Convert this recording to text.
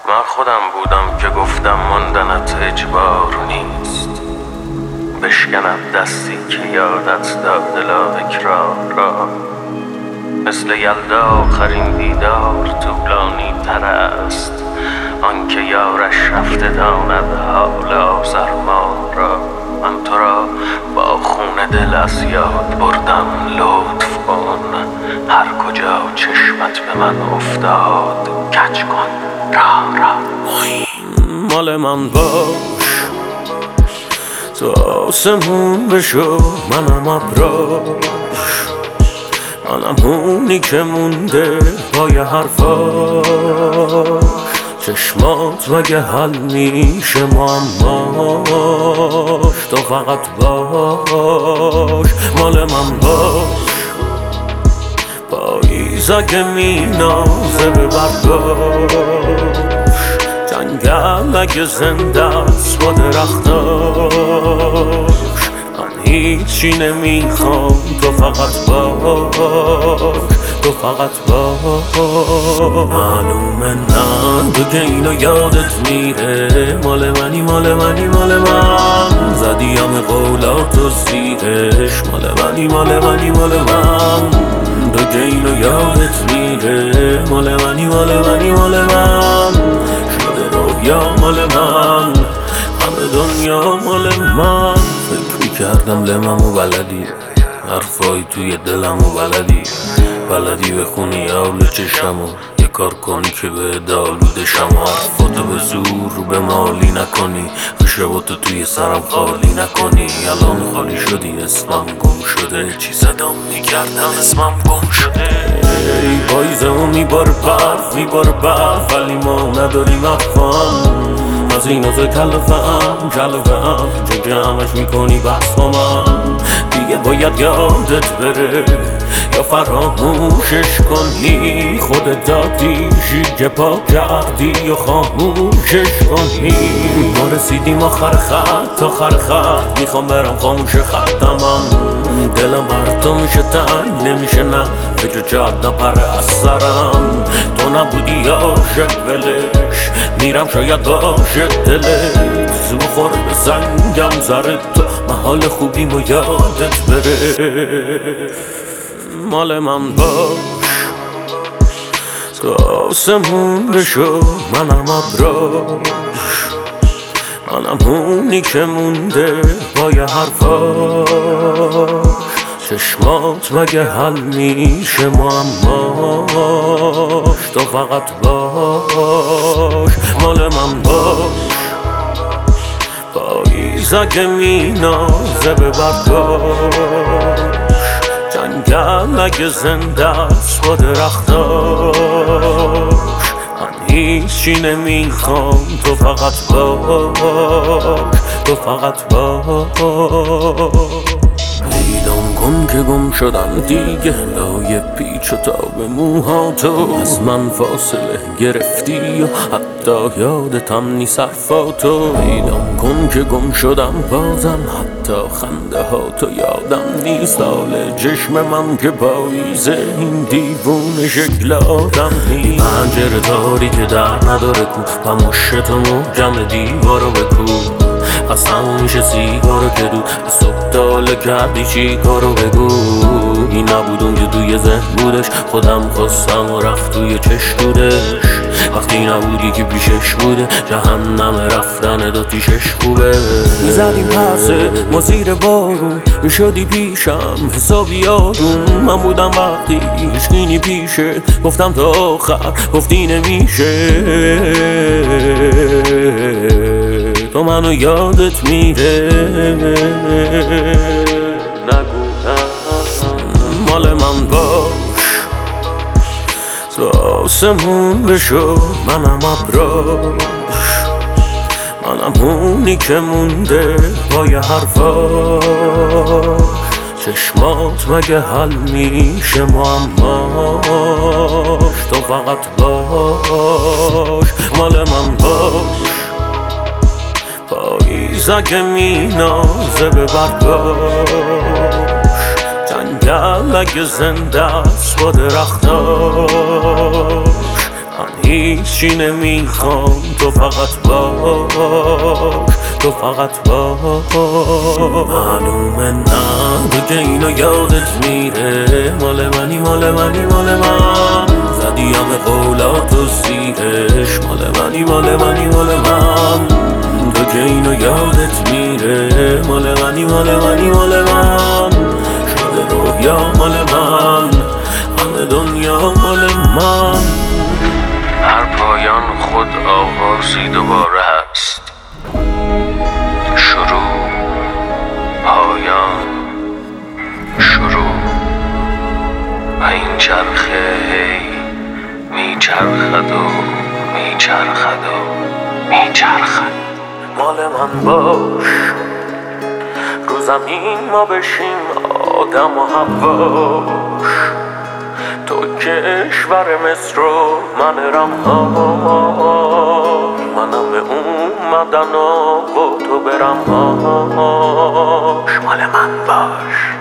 من خودم بودم که گفتم ماندنت اجبار نیست، بشکند دستی که یادت داد اکرار را. مثل یلدا آخرین دیدار طولانی تر است، آنکه یارش رفته داند حال آزرما را. من تو را با خون دل از یاد بردم، لطف کن هر کجا چشمت به من افتاد کج کن راه را. مال من باش تو آسمون بشو، منم ابراش، منم اونی که مونده پای حرفاش. چشمات مگه حل میشه معماش، تو فقط باش مال من باش. پاییز اگه مینازه به برداش، جنگل اگه زنده است با درختاش. من هیچی نمیخوام، تو فقط باش، تو فقط باش. معلومه نه دیگه اینو یادت میره، مال منی مال منی مال من. زدی همه قولاتو زیرش، مال منی مال منی مال من. دیگه اینو یادت میره، مال منی مال منی مال من. شده رویا مال من، همه دنیا مال من. فکر میکردم لممو بلدی، حرفای توی دلمو بلدی بخونی اول چشمو. یه کار کنی که به دالوده شم، حرفاتو به زور رو به مالی نکنی، خشباتو توی سرم خالی نکنی. الان خالی شدی، اسمم گم شده، چی صدام میکردم اسمم گم شده. ای پاییزمو میباره برف ولی ما نداریم افهم. از این از کلفم چون که همش میکنی بحث با من. دیگه باید یادت بره یا فراموشش کنی، خودت دادیشی که پا کردی یا خاموشش کنی. ما رسیدیم آخر خط، میخوام برم خاموش خطم. دلم بر تو میشه تنگ نمیشه، نه فکر جاد نپره از سرم. تو نبودی عاشق ولش، میرم شاید باشه دلت. زو خور به سنگم زره تو، محال خوبیم و یادت بره. مال من باش تو آسمون بشو، منم ابراش، منم اونی که مونده پای حرفاش. چشمات مگه حل میشه معماش، تو فقط باش مال من باش. پاییز اگه مینازه به برداش، جنگل اگه زنده است با درختاش. من هیچی نمیخوام، تو فقط باش، تو فقط باش. پیدام کن که گم شدم دیگه، لای پیچ و تاب موهاتو. از من فاصله گرفتی و حتی یادتم نیست حرفاتو. پیدام کن که گم شدم بازم، حتی خنده هاتو یادم نیست. حال چشم من که پاییزه، این دیوونه شکل آدم نیست. پنجره داری که در نداره کو، پموشتو محکم دیوارو بکو. خستم میشه سیگارو که دود، از صبح تاله کردی چی کارو بگو. این نبود اون که توی ذهن بودش، خودم خواستم و رفت توی چشمودش. وقتی نبودی که پیشش بوده، جهنم رفتن داتیشش خوبه. میزدیم پسه ما زیر بارون، میشدی پیشم حسابی آروم. من بودم وقتی هیچکی پیشه، گفتم تا آخر گفتی نمیشه. تو منو یادت میره، نگو مال من باش تو آسمون بشو، منم ابراش، منم اونی که مونده پای حرفاش. چشمات مگه حل میشه معماش، تو فقط باش مال من باش. پاییز اگه مینازه به برداش، جنگل اگه زنده است با درختاش. من هیچی نمیخوام، تو فقط باش، تو فقط باش. معلومه نه دیگه اینو یادت میره، مال منی مال منی مال من، زدی همه قولات و سیرش، مال منی مال منی مال من، تو که اینو یادت میره، مال منی مال منی مال من، شده رویا مال من، همه دنیا مال من. هر پایان خود آغازی دوباره هست، شروع، پایان، شروع. و این چرخه هی میچرخد و میچرخد و میچرخد. مال من باش، رو زمین ما بشیم آدم و حواش، تو کشور مصر و من رمهاش، منم به اومدن و تو برمهاش. مال من باش.